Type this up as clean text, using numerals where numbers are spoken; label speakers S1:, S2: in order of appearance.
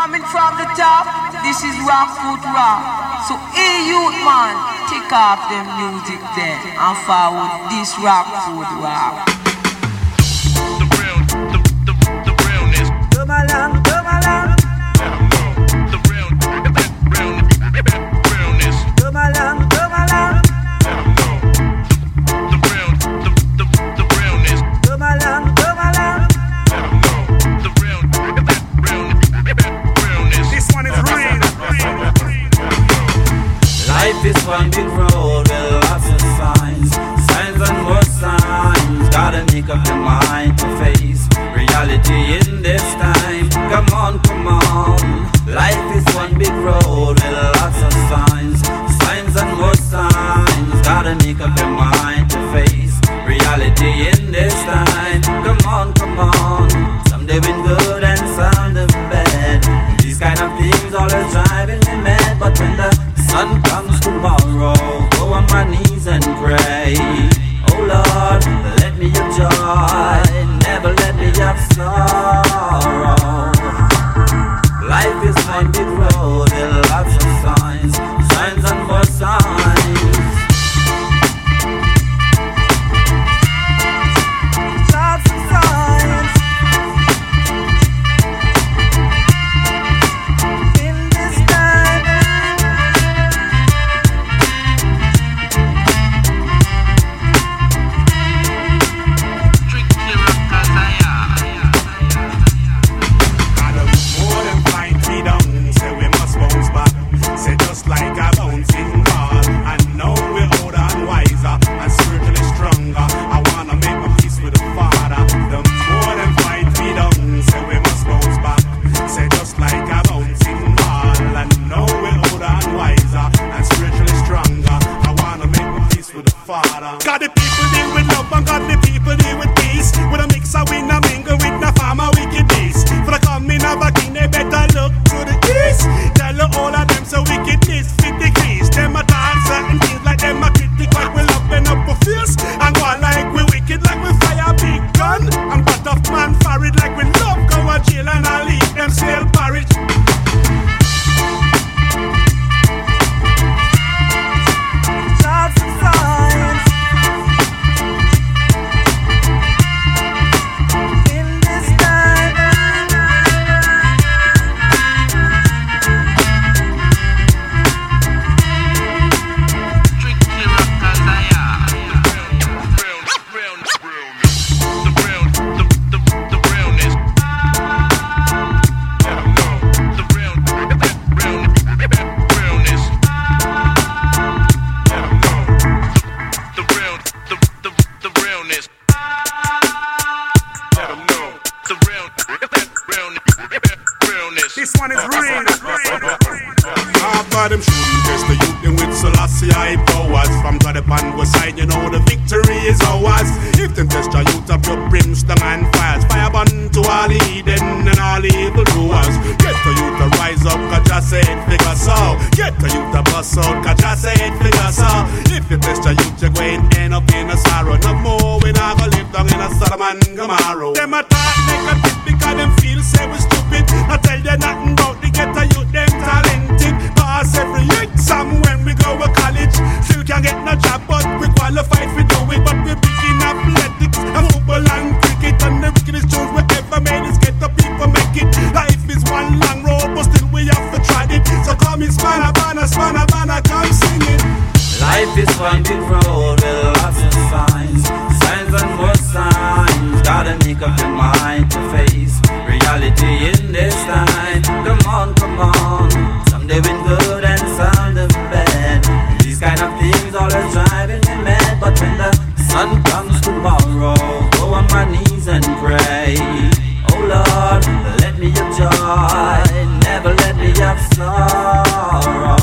S1: Coming from the top, this is Rockfoot Rock. So, hey youth man, take off them music then and forward this Rockfoot Rock.
S2: The realness.
S3: Come along, come along.
S2: The realness.
S3: Come along, come along.
S2: The realness.
S3: Come along, come along.
S2: The realness.
S4: This one is real.
S5: Life is one big road with lots of signs, signs and more signs. Gotta make up your mind to face reality in this time. Come on, come on. Life is one big road with lots of signs, signs and more signs. Gotta make up your mind to face reality in this time. Come on, come on. Some doing good and some doing bad. These kind of things always driving me mad. But when the sun comes tomorrow, go on my knees and pray. Oh Lord, let me have joy, never let me have sorrow. Life is one big road with lots of signs, signs and more signs.
S3: Lots of signs in this time.
S2: Strictly Rockazaya.
S4: I know more than fight we down, say we must bounce back. Say just like a bouncing ball. I know we're older and wiser and spiritually stronger. I wanna make my peace with the Father. The more than fight we down, say we must bounce back. Say just like a bouncing ball. I know we're older and wiser and spiritually stronger. I wanna make my peace with the Father. Got the people deal with love and got the people deal with peace. With a mix of win and mingle with the farmer wickedness. For the coming of a king, they better look to the east. Tell all of them so wickedness fit the crease. Them a dance certain things like them a critic, like we loving up for fierce. And go on like we wicked, like we fire big gun. And butt off man farried like we love go a jail and I leave them still parish.
S3: Lots of signs in this time.
S2: Strictly Rockazaya. The realness. The realness.
S4: This one is real. After them shooting test the youth them with Selassie I powers. From God upon our side, you know the victory is ours. If them test your youth up your brimstone and fires, fire burn to all Eden and all evil doers. Get the youth to rise up, cause just say it figure so. Get the youth to bust out, cause just say it figure so. If you test your youth, you're going to end up in a sorrow. No more, we not gonna live down in a Sodom and Gomorrah. Them a talk negative because them feel say we stupid. I tell you nothing about the ghetto youth, them talented. Pass every exam when we go to college. Still can't get no job, but we qualified for do it. But we big in athletics and football and cricket. And the wickedest tunes we ever made is get the people make it. Life is one long road, but still we have to try it. So come in, Spanner, come sing it.
S5: Life is one big road with lots of signs, signs and more signs. Gotta make up your mind to face reality in this time. Come on, come on. Some doing good and some doing bad. These kind of things always driving me mad. But when the sun comes tomorrow, go on my knees and pray. Oh Lord, let me have joy, never let me have sorrow.